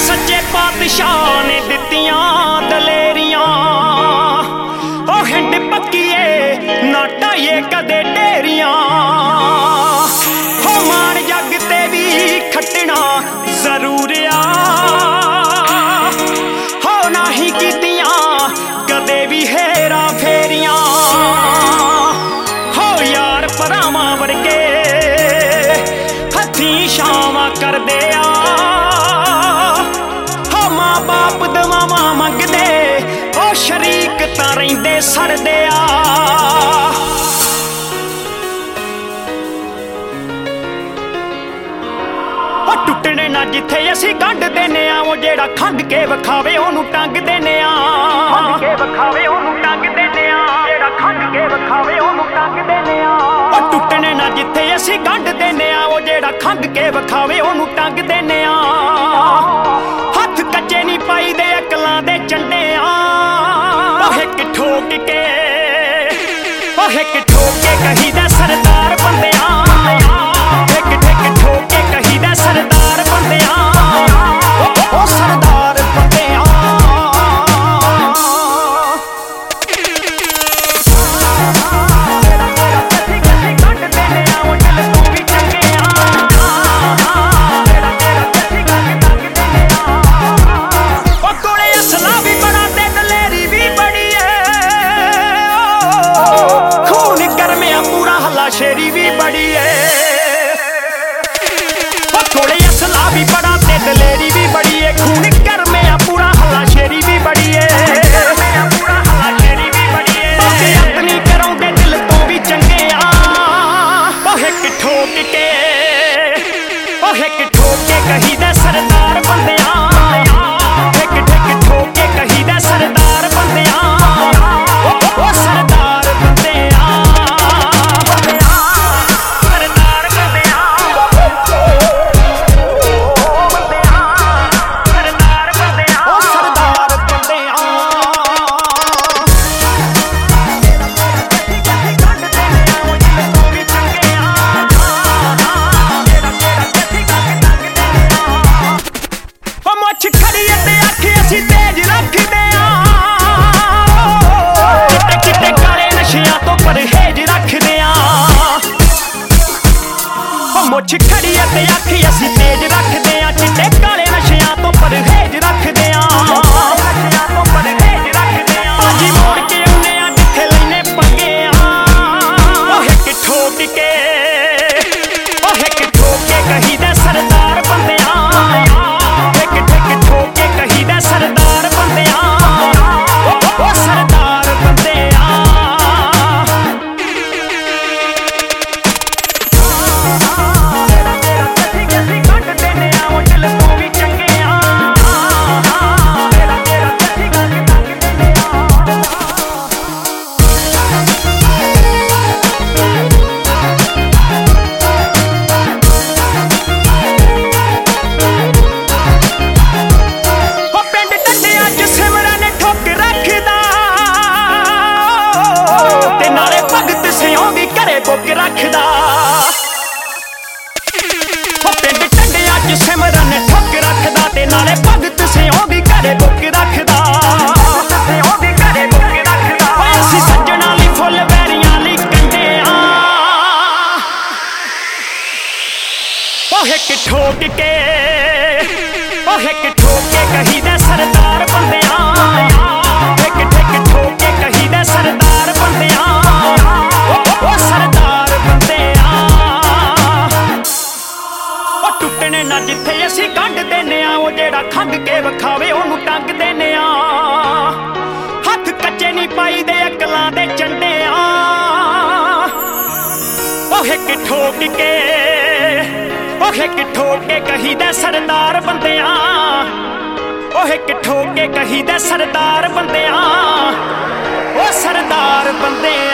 सच्चे पातशाह ने दित्तियां दलेरियां ओ हिंड पक्कीए ना ढाइए कदे ढेरियां हो मान जग ते भी खट्टना जरूर आ हो नाही कीतियां कदे भी हेरा फेरियां हो यार भरावां वर्गे हथी छावां करदे आ हो मां बाप दुआवां मंगदे ओ शरीक तां रहिंदे सड़दे आ टुटने ना जिथे असी गंढ देने आ वो जेड़ा खंग के विखावे ओनू टंग देने आ खंग के विखावे ओनू टंग देने आ जेड़ा खंग के विखावे ओनू टंग देने आ ओ टुटने ना जिथे असी गंढ देने आ वो जेड़ा खंग के विखावे ओनू टंग देने आ हथ कच्चे नहीं पाई दे अकलां दे चंडे आ ओ हिक ठोक के ओ हिक ठोक के कहीदा सरदार बंदियां ठिक ठिक ठोक के कहीदा सरदार बंदियां ओ सरदार बंदियां शेरी भी बड़ी है थोड़े असला भी बड़ा ते दलेरी भी बड़ी है खून कर में पूरा हला शेरी भी बड़ी है अपनी करों दे दिल तो भी चंगे आ हिक ठोक के कही दे सरदार बंदियां ठिक ठिक ठोक के कही दे सरदार बंदियां ओ सरदार बंदियां मुछ खड़ी ते अख असी तेज रखदे आ चिट्टे काले नशियां तो परहेज रखदे आ भाजी मोड़ के आउने आ जिथे लैने पंगे आ ओ हिक ठोक के कही दे सरदार बंदियां ठिक ठिक ठोक के कही दे सरदार बंदियां ओ सरदार बंदियां बुक रखदा पिंड टंडिया च सिमरन ठुक रखदा ते नाले भगत सिंह भी घरे बुक रखदा असी सज्जणा ली फुल बैरियां ली कंडे आ ओ हिक ठोक के कही दे सरदार बंदियां ठिक ठिक ठोक के कही दे सरदार बंदियां ओ सरदार बंदियां ओ टुटने ना जिथे असी गंढ देने आ ओ जेड़ा खंग के विखावे ओनू टंग देने आ हथ कच्चे नहीं पाई दे अकलां दे चंडे आ ओ हिक ठोक के कही दे सरदार बंदियां ओ हिक ठोक के कही दे सरदार बंदियां ओ सरदार बंदियां